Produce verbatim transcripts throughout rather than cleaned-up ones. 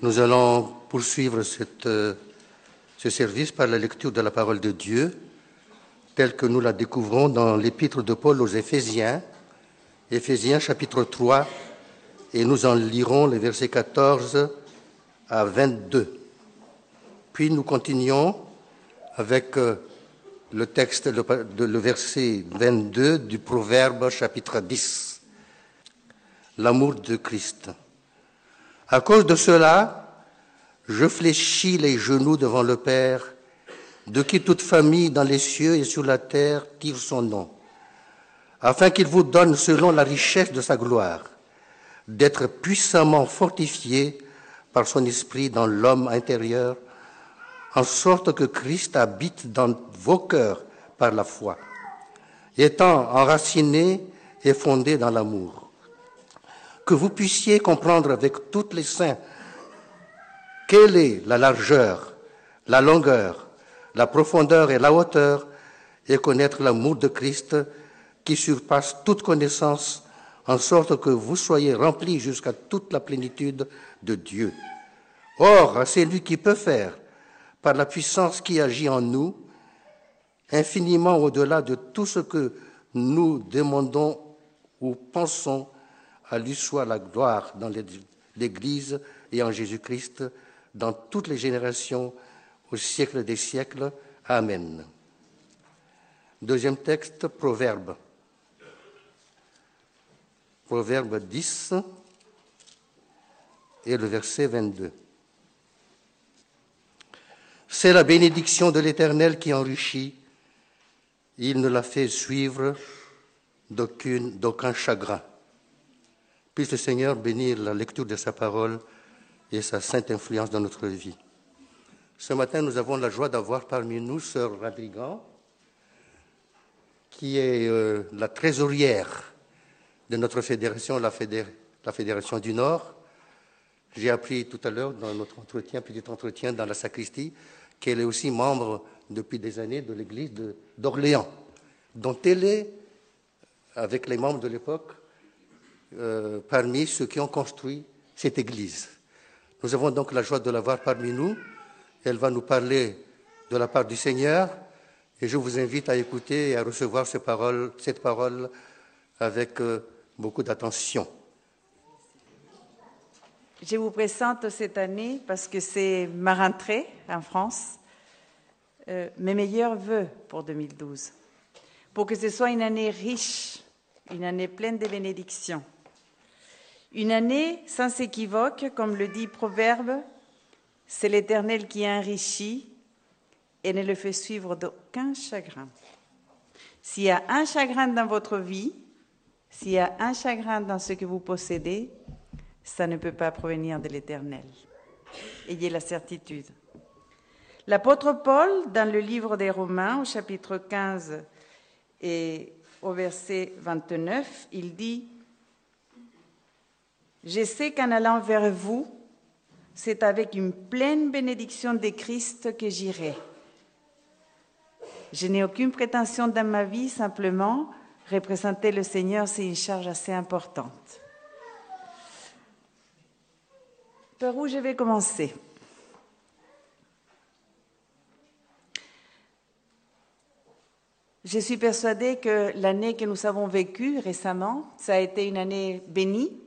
Nous allons poursuivre cette, euh, ce service par la lecture de la parole de Dieu, telle que nous la découvrons dans l'épître de Paul aux Éphésiens, Éphésiens chapitre trois, et nous en lirons les versets quatorze à vingt-deux. Puis nous continuons avec euh, le texte, le, le verset vingt-deux du Proverbe chapitre dix, l'amour de Christ. À cause de cela, je fléchis les genoux devant le Père, de qui toute famille dans les cieux et sur la terre tire son nom, afin qu'il vous donne, selon la richesse de sa gloire, d'être puissamment fortifié par son esprit dans l'homme intérieur, en sorte que Christ habite dans vos cœurs par la foi, étant enraciné et fondé dans l'amour. Que vous puissiez comprendre avec tous les saints quelle est la largeur, la longueur, la profondeur et la hauteur, et connaître l'amour de Christ qui surpasse toute connaissance, en sorte que vous soyez remplis jusqu'à toute la plénitude de Dieu. Or, c'est lui qui peut faire, par la puissance qui agit en nous, infiniment au-delà de tout ce que nous demandons ou pensons. À lui soit la gloire dans l'Église et en Jésus-Christ, dans toutes les générations, au siècle des siècles. Amen. Deuxième texte, Proverbe. Proverbe dix et le verset vingt-deux. C'est la bénédiction de l'Éternel qui enrichit. Il ne la fait suivre d'aucune, d'aucun chagrin. Puisse le Seigneur bénir la lecture de sa parole et sa sainte influence dans notre vie. Ce matin, nous avons la joie d'avoir parmi nous Sœur Radrigan, qui est euh, la trésorière de notre fédération, la, Fédé- la Fédération du Nord. J'ai appris tout à l'heure dans notre entretien, petit entretien dans la sacristie, qu'elle est aussi membre depuis des années de l'église de, d'Orléans, dont elle est, avec les membres de l'époque, Euh, parmi ceux qui ont construit cette église. Nous avons donc la joie de l'avoir parmi nous. Elle va nous parler de la part du Seigneur et je vous invite à écouter et à recevoir ces paroles, cette parole avec euh, beaucoup d'attention. Je vous présente cette année, parce que c'est ma rentrée en France, euh, mes meilleurs vœux pour deux mille douze, pour que ce soit une année riche, une année pleine de bénédictions. Une année sans équivoque, comme le dit Proverbe, c'est l'Éternel qui enrichit et ne le fait suivre d'aucun chagrin. S'il y a un chagrin dans votre vie, s'il y a un chagrin dans ce que vous possédez, ça ne peut pas provenir de l'Éternel. Ayez la certitude. L'apôtre Paul, dans le livre des Romains, au chapitre quinze et au verset vingt-neuf, il dit « Je sais qu'en allant vers vous, c'est avec une pleine bénédiction de Christ que j'irai. Je n'ai aucune prétention dans ma vie, simplement, représenter le Seigneur, c'est une charge assez importante. » Par où je vais commencer ? Je suis persuadée que l'année que nous avons vécue récemment, ça a été une année bénie,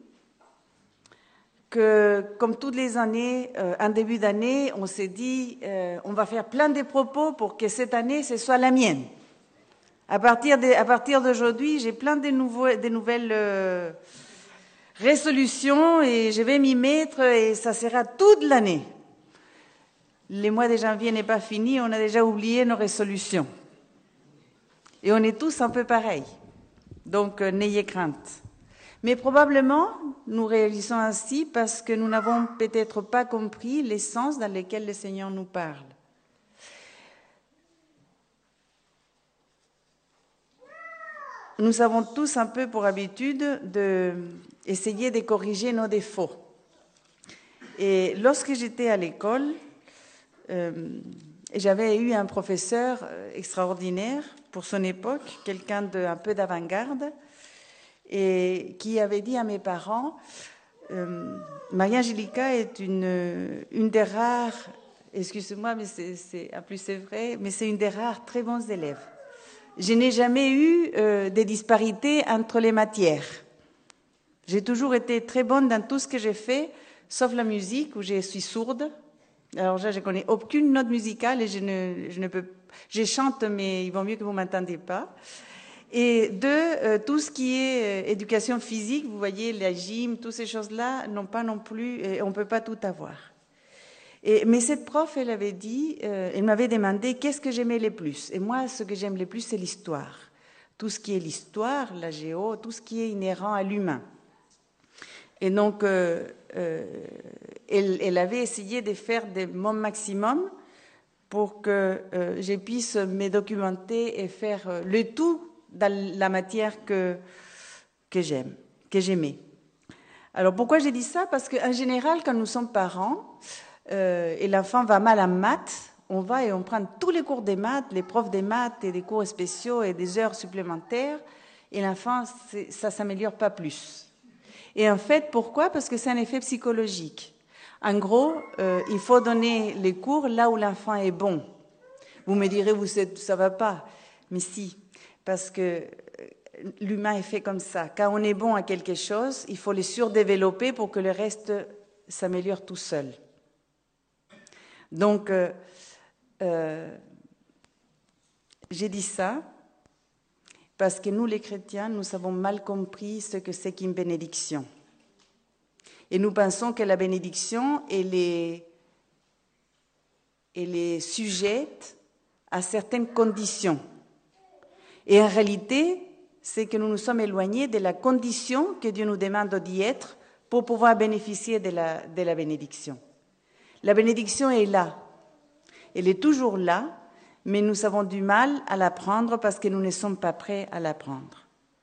que comme toutes les années, euh, en début d'année, on s'est dit, euh, on va faire plein de propos pour que cette année, ce soit la mienne. À partir de, à partir d'aujourd'hui, j'ai plein de, nouveaux, de nouvelles euh, résolutions et je vais m'y mettre et ça sera toute l'année. Le mois de janvier n'est pas fini, on a déjà oublié nos résolutions. Et on est tous un peu pareils. Donc, euh, n'ayez crainte. Mais probablement, nous réalisons ainsi parce que nous n'avons peut-être pas compris les sens dans lesquels le Seigneur nous parle. Nous avons tous un peu pour habitude d'essayer de corriger nos défauts. Et lorsque j'étais à l'école, euh, j'avais eu un professeur extraordinaire pour son époque, quelqu'un d'un peu d'avant-garde, et qui avait dit à mes parents, euh, Maria Angelica est une, une des rares, excusez-moi, mais c'est, c'est, en plus c'est vrai, mais c'est une des rares très bons élèves. Je n'ai jamais eu euh, des disparités entre les matières. J'ai toujours été très bonne dans tout ce que j'ai fait, sauf la musique, où je suis sourde. Alors là, je ne connais aucune note musicale et je ne, je ne peux... Je chante, mais il vaut mieux que vous ne m'entendiez pas. Et deux, euh, tout ce qui est euh, éducation physique, vous voyez, la gym, toutes ces choses-là, n'ont pas non plus... Et on ne peut pas tout avoir. Et, mais cette prof, elle avait dit, euh, elle m'avait demandé qu'est-ce que j'aimais le plus. Et moi, ce que j'aime le plus, c'est l'histoire. Tout ce qui est l'histoire, la géo, tout ce qui est inhérent à l'humain. Et donc, euh, euh, elle, elle avait essayé de faire de mon maximum pour que euh, je puisse me documenter et faire euh, le tout dans la matière que, que j'aime, que j'aimais. Alors, pourquoi j'ai dit ça? Parce qu'en général, quand nous sommes parents, euh, et l'enfant va mal en maths, on va et on prend tous les cours des maths, les profs des maths et des cours spéciaux et des heures supplémentaires, et l'enfant, ça ne s'améliore pas plus. Et en fait, pourquoi? Parce que c'est un effet psychologique. En gros, euh, il faut donner les cours là où l'enfant est bon. Vous me direz, vous ça ne va pas. Mais si, parce que l'humain est fait comme ça. Quand on est bon à quelque chose, il faut le surdévelopper pour que le reste s'améliore tout seul. Donc, euh, euh, j'ai dit ça parce que nous, les chrétiens, nous avons mal compris ce que c'est qu'une bénédiction. Et nous pensons que la bénédiction, elle est, elle est sujette à certaines conditions. Et en réalité, c'est que nous nous sommes éloignés de la condition que Dieu nous demande d'y être pour pouvoir bénéficier de la, de la bénédiction. La bénédiction est là. Elle est toujours là, mais nous avons du mal à la prendre parce que nous ne sommes pas prêts à la prendre.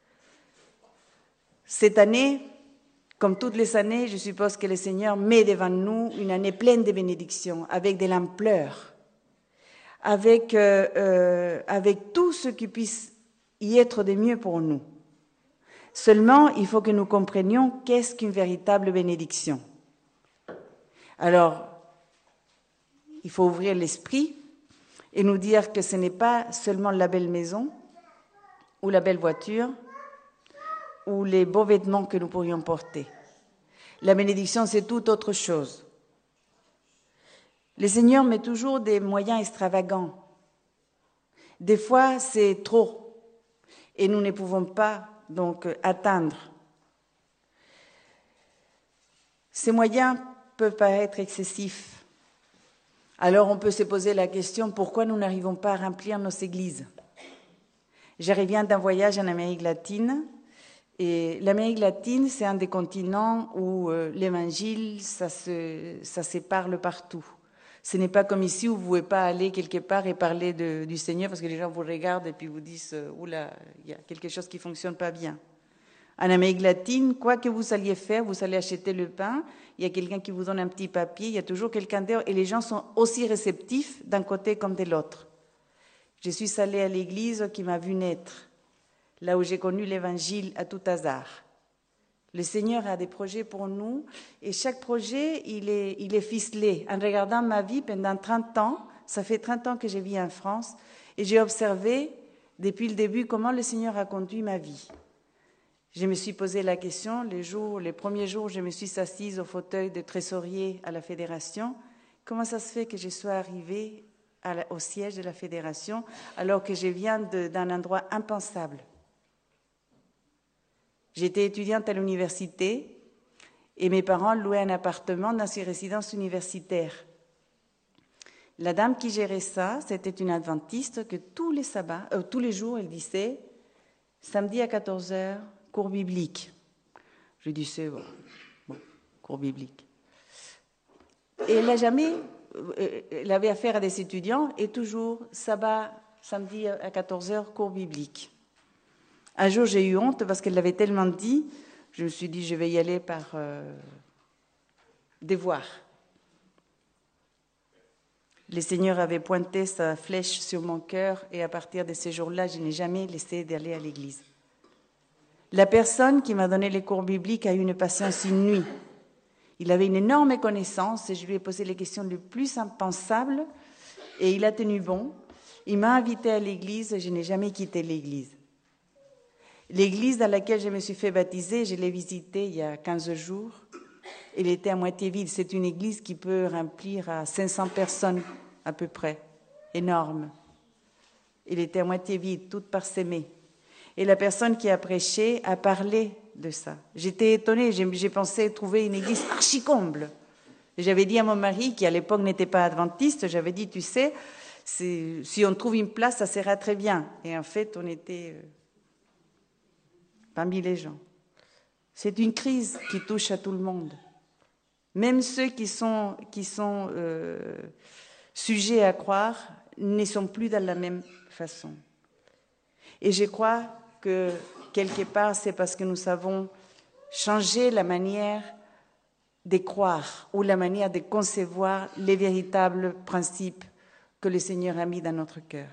Cette année, comme toutes les années, je suppose que le Seigneur met devant nous une année pleine de bénédictions, avec de l'ampleur, avec, euh, euh, avec tout ce qui puisse y être de mieux pour nous. Seulement, il faut que nous comprenions qu'est-ce qu'une véritable bénédiction. Alors, il faut ouvrir l'esprit et nous dire que ce n'est pas seulement la belle maison ou la belle voiture ou les beaux vêtements que nous pourrions porter. La bénédiction, c'est tout autre chose. Le Seigneur met toujours des moyens extravagants. Des fois, c'est trop et nous ne pouvons pas donc atteindre. Ces moyens peuvent paraître excessifs. Alors on peut se poser la question, pourquoi nous n'arrivons pas à remplir nos églises? Je reviens d'un voyage en Amérique latine, et l'Amérique latine, c'est un des continents où euh, l'évangile, ça se, ça se parle partout. Ce n'est pas comme ici où vous ne pouvez pas aller quelque part et parler de, du Seigneur parce que les gens vous regardent et puis vous disent euh, « Oula, il y a quelque chose qui ne fonctionne pas bien ». En Amérique latine, quoi que vous alliez faire, vous allez acheter le pain, il y a quelqu'un qui vous donne un petit papier, il y a toujours quelqu'un dehors, et les gens sont aussi réceptifs d'un côté comme de l'autre. Je suis allée à l'église qui m'a vu naître, là où j'ai connu l'évangile à tout hasard. Le Seigneur a des projets pour nous, et chaque projet, il est, il est ficelé. En regardant ma vie pendant trente ans, ça fait trente ans que je vis en France, et j'ai observé depuis le début comment le Seigneur a conduit ma vie. Je me suis posé la question, les, jours, les premiers jours, je me suis assise au fauteuil de trésorier à la Fédération. Comment ça se fait que je sois arrivée à la, au siège de la Fédération alors que je viens de, d'un endroit impensable? J'étais étudiante à l'université et mes parents louaient un appartement dans une résidence universitaire. La dame qui gérait ça, c'était une adventiste que tous les sabbats, euh, tous les jours, elle disait « Samedi à quatorze heures, cours biblique. » Je disais, bon, bon, cours biblique. Et elle n'a jamais, elle avait affaire à des étudiants et toujours, sabbat, samedi à quatorze heures, cours biblique. Un jour, j'ai eu honte parce qu'elle l'avait tellement dit, je me suis dit, je vais y aller par euh, devoir. Le Seigneur avait pointé sa flèche sur mon cœur et à partir de ces jours-là, je n'ai jamais laissé d'aller à l'église. La personne qui m'a donné les cours bibliques a eu une patience inouïe. Il avait une énorme connaissance et je lui ai posé les questions les plus impensables et il a tenu bon. Il m'a invité à l'église et je n'ai jamais quitté l'église. L'église dans laquelle je me suis fait baptiser, je l'ai visitée il y a quinze jours. Elle était à moitié vide. C'est une église qui peut remplir à cinq cents personnes à peu près. Énorme. Elle était à moitié vide, toute parsemée. Et la personne qui a prêché a parlé de ça. J'étais étonnée, j'ai, j'ai pensé trouver une église archi-comble. J'avais dit à mon mari, qui à l'époque n'était pas adventiste, j'avais dit, tu sais, c'est, si on trouve une place, ça sera très bien. Et en fait, on était euh, parmi les gens. C'est une crise qui touche à tout le monde. Même ceux qui sont, qui sont euh, sujets à croire ne sont plus dans la même façon. Et je crois que quelque part, c'est parce que nous avons changé la manière de croire ou la manière de concevoir les véritables principes que le Seigneur a mis dans notre cœur.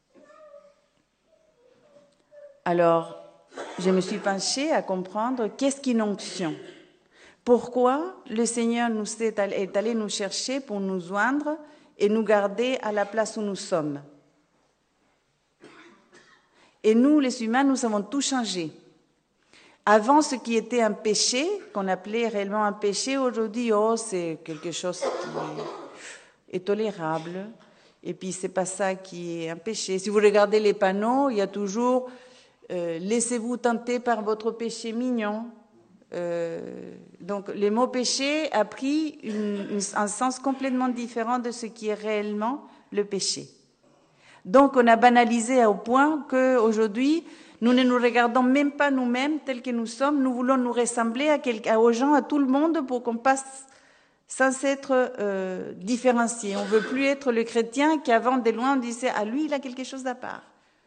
Alors, je me suis penchée à comprendre qu'est-ce qu'une onction. Pourquoi le Seigneur nous est allé, est allé nous chercher pour nous oindre et nous garder à la place où nous sommes. Et nous, les humains, nous avons tout changé. Avant, ce qui était un péché, qu'on appelait réellement un péché, aujourd'hui, oh, c'est quelque chose qui est tolérable. Et puis, c'est pas ça qui est un péché. Si vous regardez les panneaux, il y a toujours euh, « Laissez-vous tenter par votre péché mignon ». Euh, donc, le mot péché a pris une, une, un sens complètement différent de ce qui est réellement le péché. Donc, on a banalisé au point qu'aujourd'hui, nous ne nous regardons même pas nous-mêmes tels que nous sommes. Nous voulons nous ressembler à quelqu'un, aux gens, à tout le monde pour qu'on passe sans être euh, différencié. On ne veut plus être le chrétien qui, avant, de loin, on disait « Ah, lui, il a quelque chose d'à part ».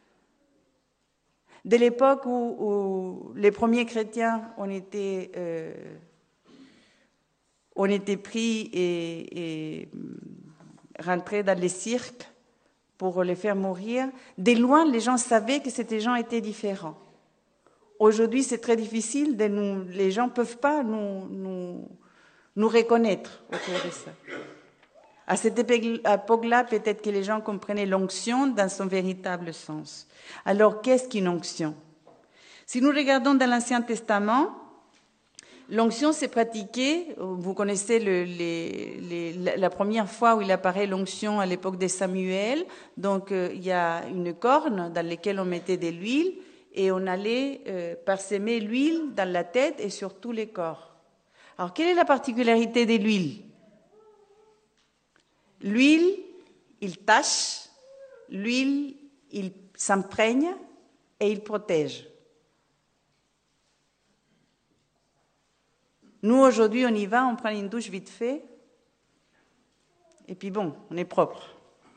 De l'époque où, où les premiers chrétiens ont été, euh, ont été pris et, et rentrés dans les cirques pour les faire mourir, de loin, les gens savaient que ces gens étaient différents. Aujourd'hui, c'est très difficile, de nous, les gens ne peuvent pas nous, nous, nous reconnaître autour de ça. À cette époque-là, peut-être que les gens comprenaient l'onction dans son véritable sens. Alors, qu'est-ce qu'une onction? Si nous regardons dans l'Ancien Testament, l'onction s'est pratiquée, vous connaissez le, les, les, la première fois où il apparaît l'onction à l'époque de Samuel, donc euh, il y a une corne dans laquelle on mettait de l'huile et on allait euh, parsemer l'huile dans la tête et sur tous les corps. Alors, quelle est la particularité de l'huile? L'huile, il tâche, l'huile, il s'imprègne et il protège. Nous, aujourd'hui, on y va, on prend une douche vite fait, et puis bon, on est propre.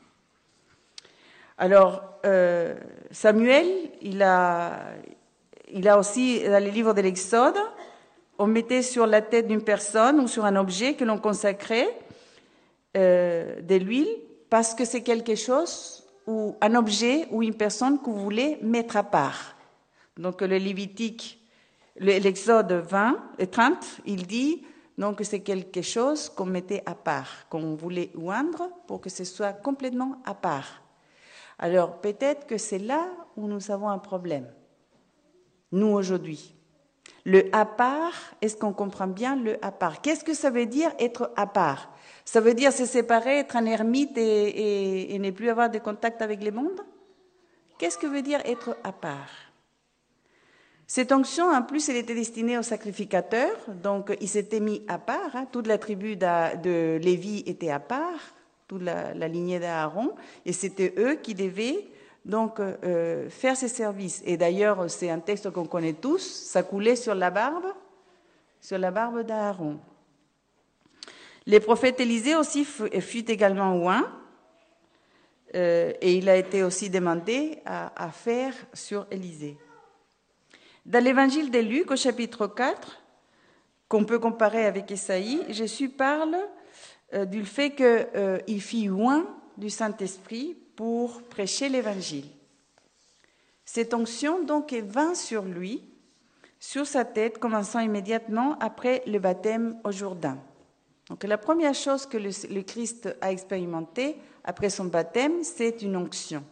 Alors, euh, Samuel, il a, il a aussi, dans les livres de l'Exode, on mettait sur la tête d'une personne ou sur un objet que l'on consacrait euh, de l'huile, parce que c'est quelque chose, ou un objet ou une personne que vous voulez mettre à part. Donc, le Lévitique, l'Exode vingt et trente, il dit donc que c'est quelque chose qu'on mettait à part, qu'on voulait oindre pour que ce soit complètement à part. Alors peut-être que c'est là où nous avons un problème, nous aujourd'hui. Le à part, est-ce qu'on comprend bien le à part? Qu'est-ce que ça veut dire être à part? Ça veut dire se séparer, être un ermite et, et, et ne plus avoir de contact avec le monde? Qu'est-ce que veut dire être à part? Cette onction, en plus, elle était destinée aux sacrificateurs, donc ils s'étaient mis à part, hein, toute la tribu de, de Lévi était à part, toute la, la lignée d'Aaron, et c'était eux qui devaient donc euh, faire ces services. Et d'ailleurs, c'est un texte qu'on connaît tous, ça coulait sur la barbe, sur la barbe d'Aaron. Le prophète Élisée aussi fut également oint, euh, et il a été aussi demandé à, à faire sur Élisée. Dans l'évangile de Luc, au chapitre quatre, qu'on peut comparer avec Ésaïe, Jésus parle euh, du fait qu'il euh, fit oint du Saint-Esprit pour prêcher l'évangile. Cette onction donc vint sur lui, sur sa tête, commençant immédiatement après le baptême au Jourdain. Donc la première chose que le, le Christ a expérimenté après son baptême, c'est une onction.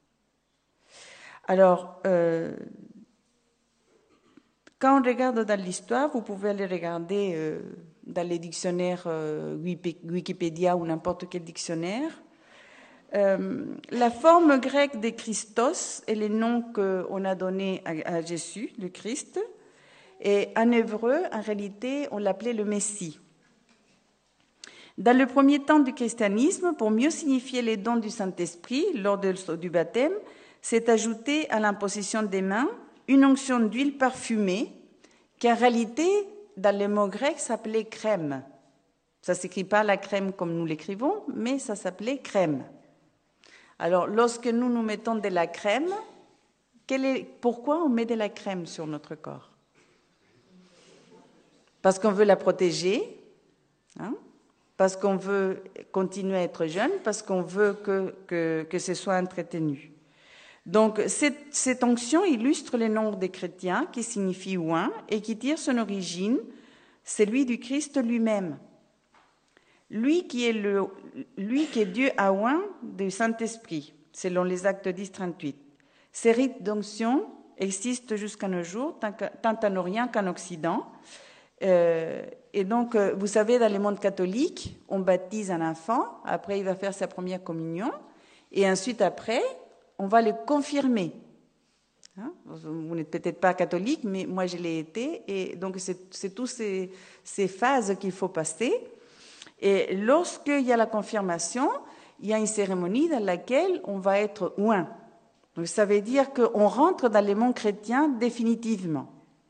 Alors, euh, quand on regarde dans l'histoire, vous pouvez aller regarder euh, dans les dictionnaires euh, Wikipédia ou n'importe quel dictionnaire. Euh, la forme grecque de Christos est le nom qu'on a donné à, à Jésus, le Christ. Et en hébreu, en réalité, on l'appelait le Messie. Dans le premier temps du christianisme, pour mieux signifier les dons du Saint-Esprit lors de, du baptême, s'est ajouté à l'imposition des mains une onction d'huile parfumée qui, en réalité, dans le mot grec, s'appelait crème. Ça ne s'écrit pas la crème comme nous l'écrivons, mais ça s'appelait crème. Alors, lorsque nous nous mettons de la crème, quel est, pourquoi on met de la crème sur notre corps? Parce qu'on veut la protéger, hein? Parce qu'on veut continuer à être jeune, parce qu'on veut que, que, que ce soit entretenu. Donc, cette, cette onction illustre le nom des chrétiens, qui signifie oint, et qui tire son origine, celui du Christ lui-même. Lui qui est, le, lui qui est Dieu à oint du Saint-Esprit, selon les Actes dix, trente-huit. Ces rites d'onction existent jusqu'à nos jours, tant en Orient qu'en Occident. Euh, et donc, vous savez, dans le monde catholique, on baptise un enfant, après il va faire sa première communion, et ensuite après, on va le confirmer. Hein? Vous n'êtes peut-être pas catholique, mais moi je l'ai été, et donc c'est, c'est toutes ces, ces phases qu'il faut passer. Et lorsqu'il y a la confirmation, il y a une cérémonie dans laquelle on va être oint. Donc ça veut dire qu'on rentre dans le monde chrétien définitivement.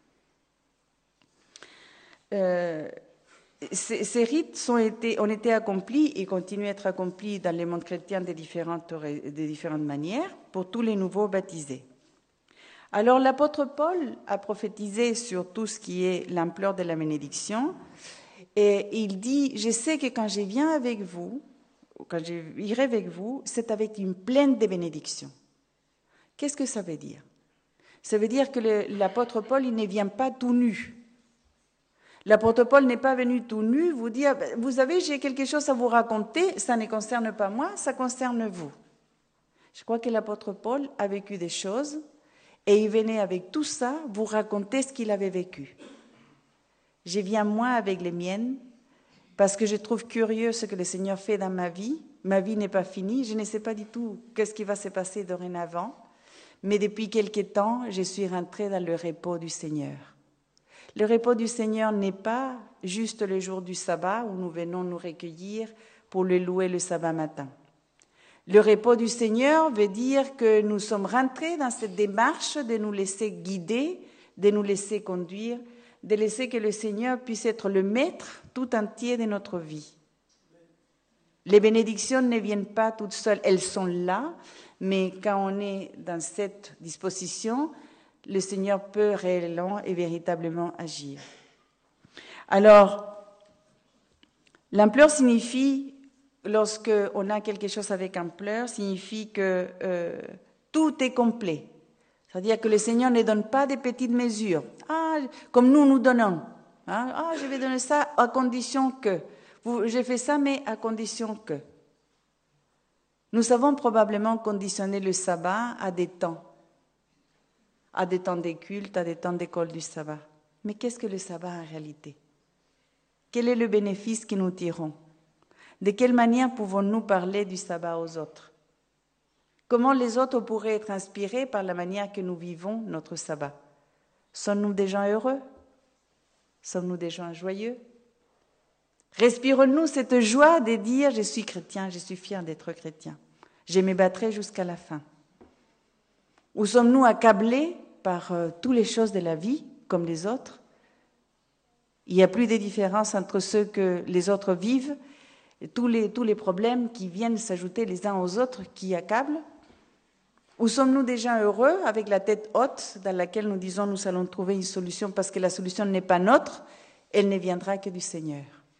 Euh, ces, ces rites sont été, ont été accomplis et continuent à être accomplis dans le monde chrétien de différentes, de différentes manières pour tous les nouveaux baptisés. Alors l'apôtre Paul a prophétisé sur tout ce qui est l'ampleur de la bénédiction et il dit « Je sais que quand je viens avec vous, quand je irai avec vous, c'est avec une plaine de bénédictions. » Qu'est-ce que ça veut dire? Ça veut dire que le, l'apôtre Paul, il ne vient pas tout nu. L'apôtre Paul n'est pas venu tout nu vous dire « Vous savez, j'ai quelque chose à vous raconter, ça ne concerne pas moi, ça concerne vous. » Je crois que l'apôtre Paul a vécu des choses et il venait avec tout ça vous raconter ce qu'il avait vécu. Je viens moi avec les miennes parce que je trouve curieux ce que le Seigneur fait dans ma vie. Ma vie n'est pas finie, je ne sais pas du tout qu'est-ce qui va se passer dorénavant, mais depuis quelque temps, je suis rentrée dans le repos du Seigneur. Le repos du Seigneur n'est pas juste le jour du sabbat où nous venons nous recueillir pour le louer le sabbat matin. Le repos du Seigneur veut dire que nous sommes rentrés dans cette démarche de nous laisser guider, de nous laisser conduire, de laisser que le Seigneur puisse être le maître tout entier de notre vie. Les bénédictions ne viennent pas toutes seules, elles sont là, mais quand on est dans cette disposition, le Seigneur peut réellement et véritablement agir. Alors, l'ampleur signifie, lorsqu'on a quelque chose avec ampleur, signifie que euh, tout est complet. C'est-à-dire que le Seigneur ne donne pas des petites mesures. Ah, comme nous, nous donnons. Hein? Ah, je vais donner ça à condition que. J'ai fait ça, mais à condition que. Nous avons probablement conditionné le sabbat à des temps. À des temps des cultes, à des temps d'école du sabbat. Mais qu'est-ce que le sabbat en réalité? Quel est le bénéfice que nous tirons? De quelle manière pouvons-nous parler du sabbat aux autres? Comment les autres pourraient être inspirés par la manière que nous vivons notre sabbat? Sommes-nous des gens heureux? Sommes-nous des gens joyeux? Respirons-nous cette joie de dire « Je suis chrétien, je suis fier d'être chrétien. Je me battrai jusqu'à la fin. » Ou sommes-nous accablés par euh, toutes les choses de la vie, comme les autres? Il n'y a plus de différence entre ceux que les autres vivent, et tous les, tous les problèmes qui viennent s'ajouter les uns aux autres qui accablent? Ou sommes-nous des gens heureux, avec la tête haute, dans laquelle nous disons nous allons trouver une solution parce que la solution n'est pas nôtre, elle ne viendra que du Seigneur.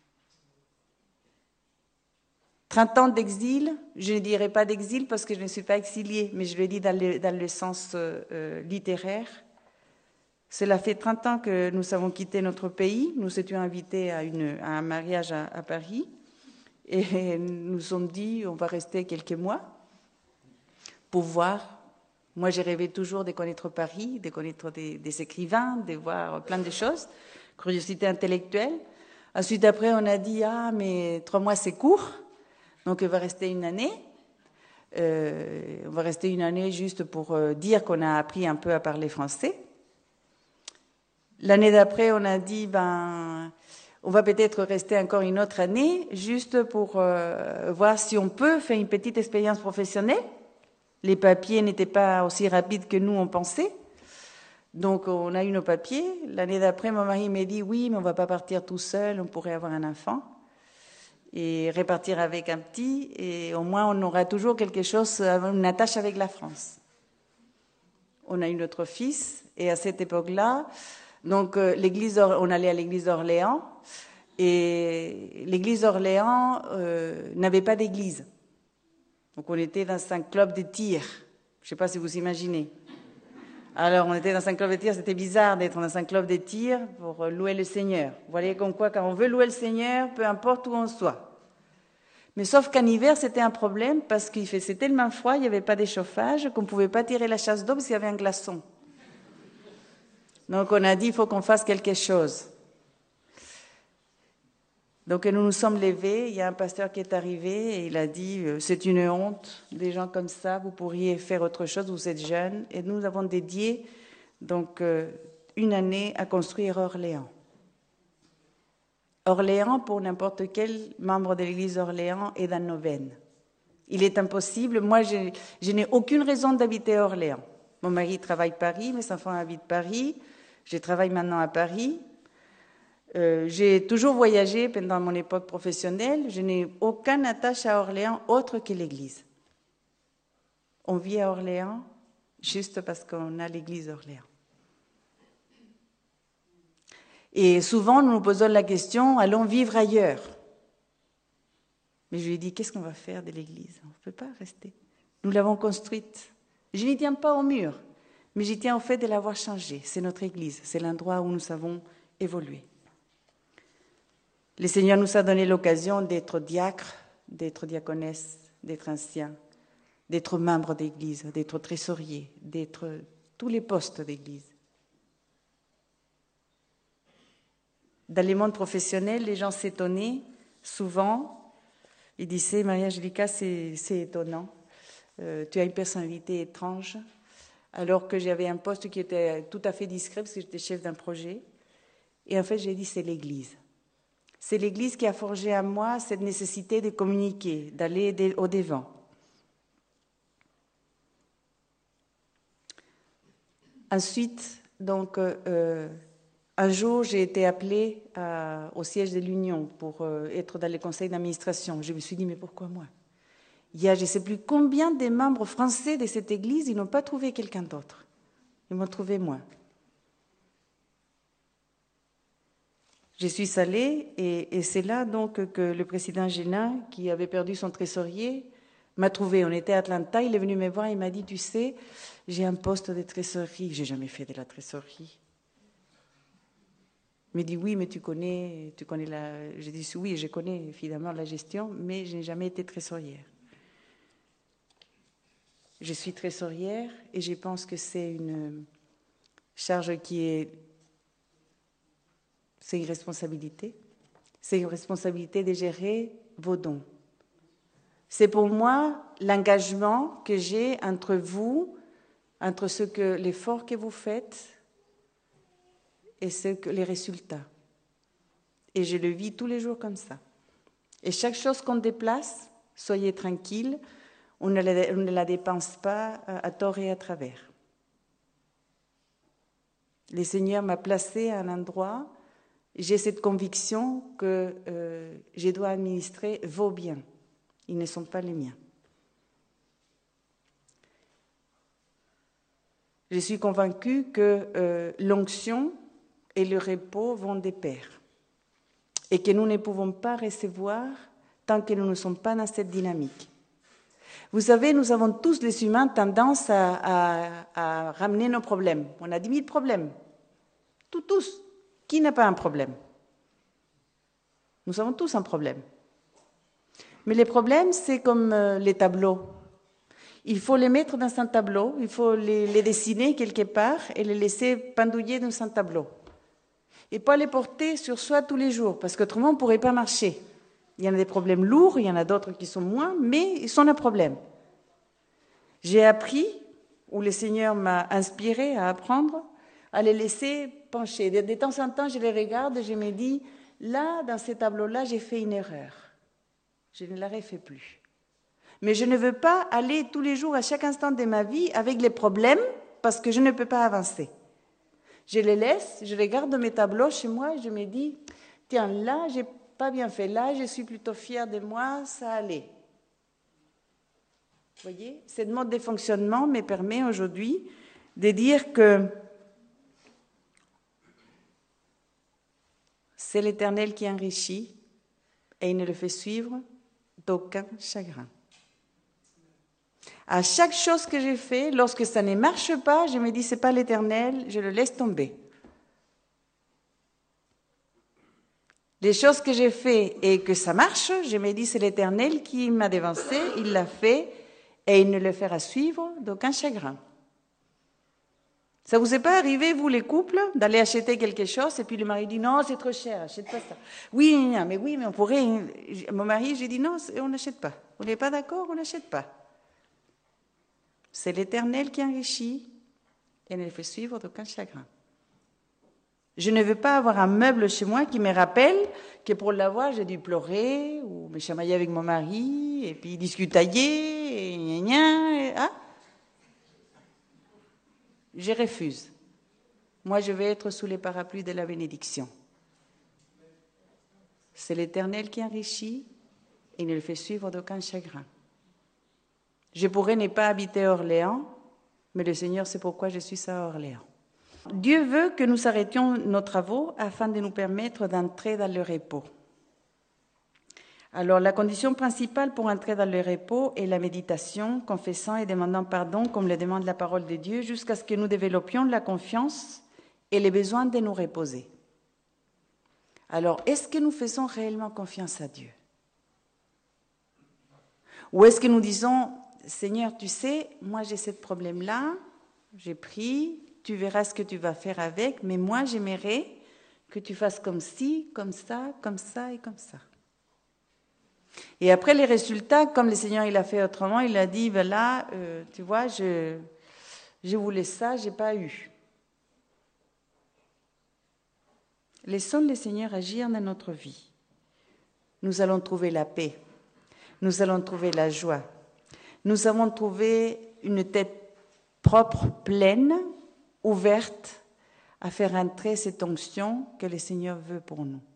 trente ans d'exil, je ne dirais pas d'exil parce que je ne suis pas exiliée, mais je le dis dans le, dans le sens euh, littéraire. Cela fait trente ans que nous avons quitté notre pays. Nous étions invités à, une, à un mariage à, à Paris et nous nous sommes dit on va rester quelques mois pour voir. Moi, j'ai rêvé toujours de connaître Paris, de connaître des, des écrivains, de voir plein de choses, curiosité intellectuelle. Ensuite, après, on a dit ah mais trois mois c'est court, donc on va rester une année. Euh, on va rester une année juste pour euh, dire qu'on a appris un peu à parler français. L'année d'après, on a dit, ben, on va peut-être rester encore une autre année, juste pour euh, voir si on peut faire une petite expérience professionnelle. Les papiers n'étaient pas aussi rapides que nous, on pensait. Donc, on a eu nos papiers. L'année d'après, mon mari m'a dit, oui, mais on ne va pas partir tout seul, on pourrait avoir un enfant et repartir avec un petit, et au moins, on aura toujours quelque chose, une attache avec la France. On a eu notre fils, et à cette époque-là, donc, euh, l'église, on allait à l'église d'Orléans, et l'église d'Orléans euh, n'avait pas d'église. Donc, on était dans un club de tir. Je ne sais pas si vous imaginez. Alors, on était dans un club de tir, c'était bizarre d'être dans un club de tir pour louer le Seigneur. Vous voyez comme quoi, quand on veut louer le Seigneur, peu importe où on soit. Mais sauf qu'en hiver, c'était un problème parce qu'il faisait tellement froid, il n'y avait pas de chauffage, qu'on ne pouvait pas tirer la chasse d'eau parce qu'il y avait un glaçon. Donc on a dit, il faut qu'on fasse quelque chose. Donc nous nous sommes levés, il y a un pasteur qui est arrivé et il a dit, c'est une honte, des gens comme ça, vous pourriez faire autre chose, vous êtes jeunes. Et nous avons dédié donc une année à construire Orléans. Orléans, pour n'importe quel membre de l'église d'Orléans, est dans nos veines. Il est impossible, moi je, je n'ai aucune raison d'habiter à Orléans. Mon mari travaille à Paris, mes enfants habitent Paris. Je travaille maintenant à Paris. Euh, j'ai toujours voyagé pendant mon époque professionnelle. Je n'ai aucune attache à Orléans autre que l'église. On vit à Orléans juste parce qu'on a l'église d'Orléans. Et souvent, nous nous posons la question, allons vivre ailleurs. Mais je lui ai dit, qu'est-ce qu'on va faire de l'église? On ne peut pas rester. Nous l'avons construite. Je n'y tiens pas au mur. Mais j'y tiens au fait de l'avoir changé. C'est notre église, c'est l'endroit où nous avons évolué. Le Seigneur nous a donné l'occasion d'être diacres, d'être diaconesses, d'être anciens, d'être membres d'église, d'être trésoriers, d'être tous les postes d'église. Dans les mondes professionnels, les gens s'étonnaient souvent. Ils disaient, Maria-Angelica, c'est, c'est étonnant. Euh, tu as une personnalité étrange. Alors que j'avais un poste qui était tout à fait discret, parce que j'étais chef d'un projet. Et en fait, j'ai dit, c'est l'Église. C'est l'Église qui a forgé à moi cette nécessité de communiquer, d'aller au-devant. Ensuite, donc, euh, un jour, j'ai été appelée à, au siège de l'Union pour euh, être dans le conseil d'administration. Je me suis dit, mais pourquoi moi? Il y a je ne sais plus combien de membres français de cette église, ils n'ont pas trouvé quelqu'un d'autre. Ils m'ont trouvé moi. Je suis allée et, et c'est là donc que le président Génin, qui avait perdu son trésorier, m'a trouvé. On était à Atlanta, il est venu me voir et il m'a dit, tu sais, j'ai un poste de trésorerie. Je n'ai jamais fait de la trésorerie. Il m'a dit, oui, mais tu connais, tu connais la... J'ai dit, oui, je connais évidemment la gestion, mais je n'ai jamais été trésorière. Je suis trésorière et je pense que c'est une charge qui est... C'est une responsabilité. C'est une responsabilité de gérer vos dons. C'est pour moi l'engagement que j'ai entre vous, entre ce que, l'effort que vous faites et ce que, les résultats. Et je le vis tous les jours comme ça. Et chaque chose qu'on déplace, soyez tranquille, on ne, la, on ne la dépense pas à, à tort et à travers. Le Seigneur m'a placé à un endroit, j'ai cette conviction que euh, je dois administrer vos biens. Ils ne sont pas les miens. Je suis convaincue que euh, l'onction et le repos vont de pair et que nous ne pouvons pas recevoir tant que nous ne sommes pas dans cette dynamique. Vous savez, nous avons tous, les humains, tendance à, à, à ramener nos problèmes. On a dix mille problèmes. tous, tous. Qui n'a pas un problème? Nous avons tous un problème. Mais les problèmes, c'est comme euh, les tableaux. Il faut les mettre dans un tableau, il faut les, les dessiner quelque part et les laisser pendouiller dans un tableau. Et pas les porter sur soi tous les jours, parce qu'autrement, on ne pourrait pas marcher. Il y en a des problèmes lourds, il y en a d'autres qui sont moins, mais ils sont un problème. J'ai appris, ou le Seigneur m'a inspiré à apprendre, à les laisser pencher. De, de temps en temps, je les regarde et je me dis, là, dans ces tableaux-là, j'ai fait une erreur. Je ne la refais plus. Mais je ne veux pas aller tous les jours, à chaque instant de ma vie, avec les problèmes, parce que je ne peux pas avancer. Je les laisse, je regarde mes tableaux chez moi et je me dis, tiens, là, j'ai pas bien fait, là, je suis plutôt fière de moi, ça allait. Vous voyez, ce mode de fonctionnement me permet aujourd'hui de dire que c'est l'Éternel qui enrichit et il ne le fait suivre d'aucun chagrin. À chaque chose que j'ai fait, lorsque ça ne marche pas, je me dis, c'est pas l'Éternel, je le laisse tomber. Les choses que j'ai fait et que ça marche, je me dis, c'est l'Éternel qui m'a dévancé, il l'a fait, et il ne le fera suivre d'aucun chagrin. Ça vous est pas arrivé, vous les couples, d'aller acheter quelque chose, et puis le mari dit, non, c'est trop cher, achète pas ça. Oui, non, mais oui, mais on pourrait... Mon mari, j'ai dit, non, on n'achète pas. On n'est pas d'accord, on n'achète pas. C'est l'Éternel qui enrichit et ne le fait suivre d'aucun chagrin. Je ne veux pas avoir un meuble chez moi qui me rappelle que pour l'avoir, j'ai dû pleurer ou me chamailler avec mon mari et puis discutailler et gna gna. Et, hein? Je refuse. Moi, je vais être sous les parapluies de la bénédiction. C'est l'Éternel qui enrichit et ne le fait suivre d'aucun chagrin. Je pourrais ne pas habiter à Orléans, mais le Seigneur sait pourquoi je suis à Orléans. Dieu veut que nous arrêtions nos travaux afin de nous permettre d'entrer dans le repos. Alors, la condition principale pour entrer dans le repos est la méditation, confessant et demandant pardon, comme le demande la parole de Dieu, jusqu'à ce que nous développions la confiance et le besoin de nous reposer. Alors, est-ce que nous faisons réellement confiance à Dieu? Ou est-ce que nous disons, Seigneur, tu sais, moi j'ai ce problème-là, j'ai pris, tu verras ce que tu vas faire avec, mais moi j'aimerais que tu fasses comme ci, comme ça, comme ça et comme ça. Et après les résultats, comme le Seigneur il a fait autrement, il a dit, ben là, euh, tu vois, je, je voulais ça, je n'ai pas eu. Laissons le Seigneur agir dans notre vie. Nous allons trouver la paix, nous allons trouver la joie. Nous avons trouvé une tête propre, pleine, ouverte, à faire entrer cette onction que le Seigneur veut pour nous.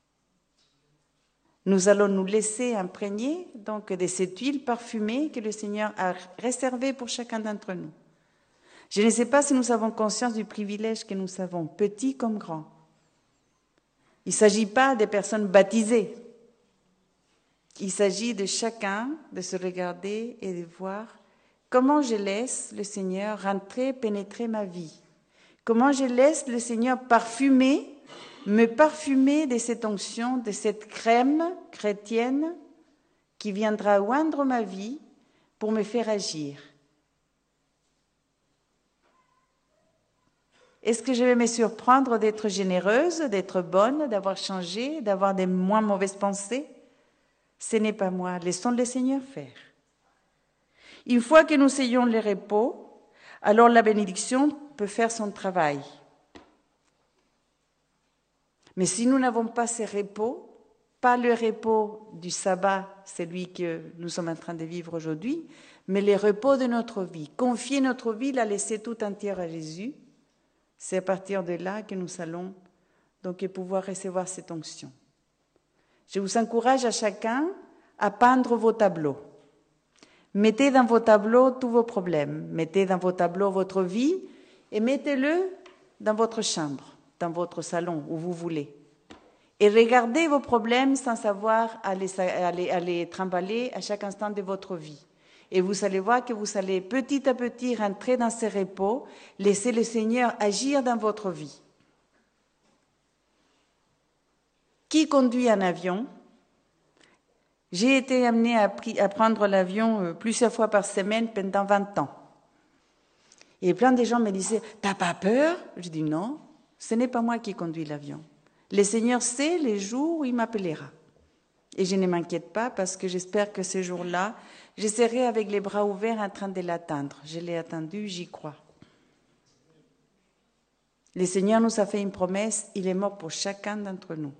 Nous allons nous laisser imprégner donc de cette huile parfumée que le Seigneur a réservée pour chacun d'entre nous. Je ne sais pas si nous avons conscience du privilège que nous avons, petits comme grands. Il ne s'agit pas des personnes baptisées. Il s'agit de chacun de se regarder et de voir comment je laisse le Seigneur rentrer, pénétrer ma vie. Comment je laisse le Seigneur parfumer, me parfumer de cette onction, de cette crème chrétienne qui viendra oindre ma vie pour me faire agir. Est-ce que je vais me surprendre d'être généreuse, d'être bonne, d'avoir changé, d'avoir des moins mauvaises pensées? Ce n'est pas moi, laissons le Seigneur faire. Une fois que nous ayons le repos, alors la bénédiction peut faire son travail. Mais si nous n'avons pas ce repos, pas le repos du sabbat, celui que nous sommes en train de vivre aujourd'hui, mais le repos de notre vie, confier notre vie, la laisser tout entière à Jésus, c'est à partir de là que nous allons donc pouvoir recevoir cette onction. Je vous encourage à chacun à peindre vos tableaux. Mettez dans vos tableaux tous vos problèmes. Mettez dans vos tableaux votre vie et mettez-le dans votre chambre, dans votre salon, où vous voulez. Et regardez vos problèmes sans savoir à les, à les, à les trimballer à chaque instant de votre vie. Et vous allez voir que vous allez petit à petit rentrer dans ce repos, laisser le Seigneur agir dans votre vie. Qui conduit un avion? J'ai été amenée à, à prendre l'avion plusieurs fois par semaine pendant vingt ans. Et plein de gens me disaient, t'as pas peur? Je dis non, ce n'est pas moi qui conduis l'avion. Le Seigneur sait les jours où il m'appellera. Et je ne m'inquiète pas parce que j'espère que ce jour-là, je serai avec les bras ouverts en train de l'atteindre. Je l'ai attendu, j'y crois. Le Seigneur nous a fait une promesse, il est mort pour chacun d'entre nous.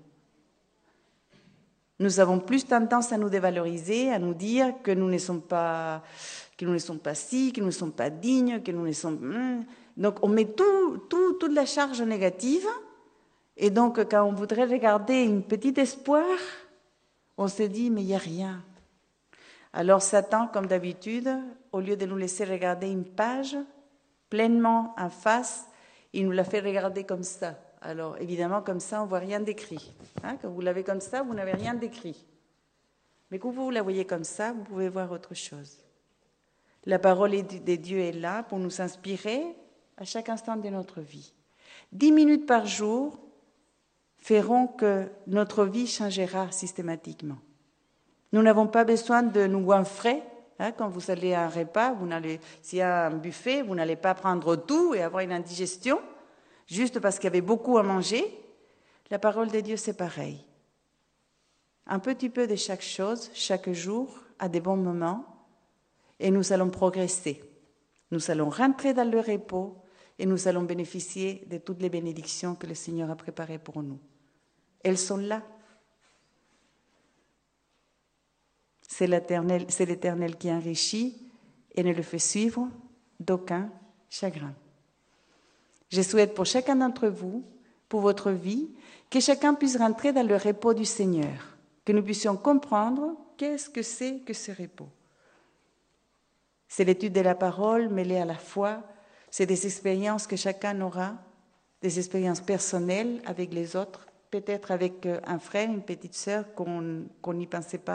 Nous avons plus tendance à nous dévaloriser, à nous dire que nous ne sommes pas, que nous ne sommes pas si, que nous ne sommes pas dignes, que nous ne sommes... Donc on met tout, tout, toute la charge négative. Et donc quand on voudrait regarder un petit espoir, on se dit mais il n'y a rien. Alors Satan, comme d'habitude, au lieu de nous laisser regarder une page pleinement en face, il nous la fait regarder comme ça. Alors, évidemment, comme ça, on ne voit rien d'écrit. Hein, quand vous l'avez comme ça, vous n'avez rien d'écrit. Mais quand vous la voyez comme ça, vous pouvez voir autre chose. La parole de Dieu est là pour nous inspirer à chaque instant de notre vie. Dix minutes par jour feront que notre vie changera systématiquement. Nous n'avons pas besoin de nous goinfrer. Hein, quand vous allez à un repas, vous n'allez, s'il y a un buffet, vous n'allez pas prendre tout et avoir une indigestion. Juste parce qu'il y avait beaucoup à manger, la parole de Dieu, c'est pareil. Un petit peu de chaque chose, chaque jour, à des bons moments, et nous allons progresser. Nous allons rentrer dans le repos et nous allons bénéficier de toutes les bénédictions que le Seigneur a préparées pour nous. Elles sont là. C'est l'Éternel, c'est l'Éternel qui enrichit et ne le fait suivre d'aucun chagrin. Je souhaite pour chacun d'entre vous, pour votre vie, que chacun puisse rentrer dans le repos du Seigneur, que nous puissions comprendre qu'est-ce que c'est que ce repos. C'est l'étude de la parole mêlée à la foi, c'est des expériences que chacun aura, des expériences personnelles avec les autres, peut-être avec un frère, une petite sœur qu'on qu'on n'y pensait pas,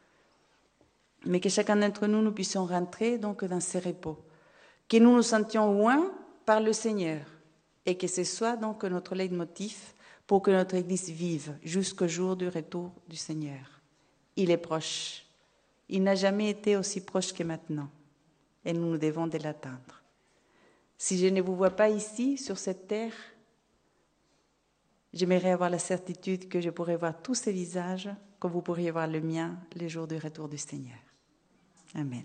mais que chacun d'entre nous, nous puissions rentrer donc dans ce repos, que nous nous sentions loin par le Seigneur, et que ce soit donc notre leitmotiv pour que notre Église vive jusqu'au jour du retour du Seigneur. Il est proche. Il n'a jamais été aussi proche que maintenant. Et nous nous devons de l'atteindre. Si je ne vous vois pas ici, sur cette terre, j'aimerais avoir la certitude que je pourrais voir tous ces visages, comme vous pourriez voir le mien, les jours du retour du Seigneur. Amen.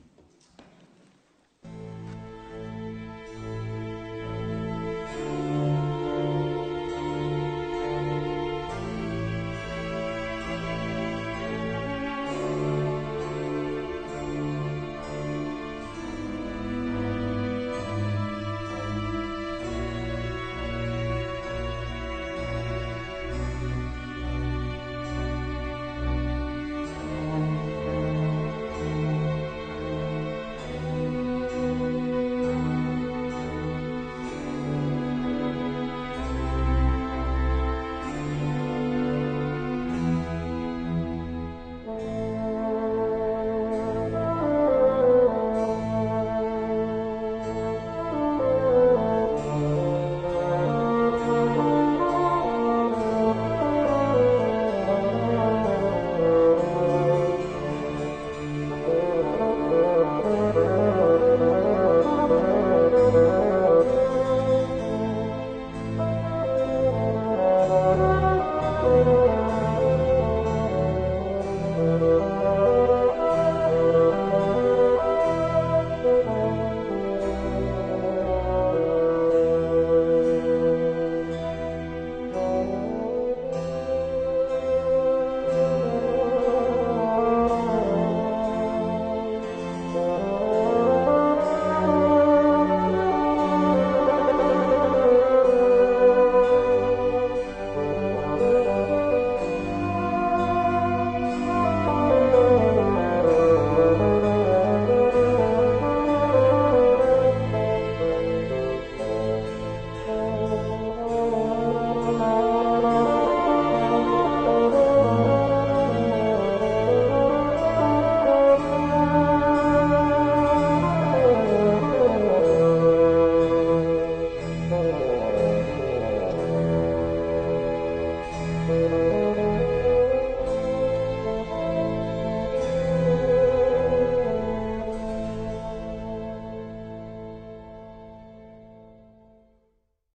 Thank you.